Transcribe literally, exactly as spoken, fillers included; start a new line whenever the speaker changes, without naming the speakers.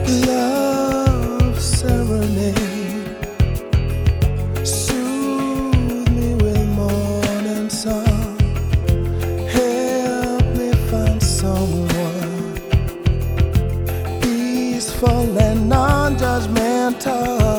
Love serenade, soothe me with morning song, help me find someone peaceful and non-judgmental.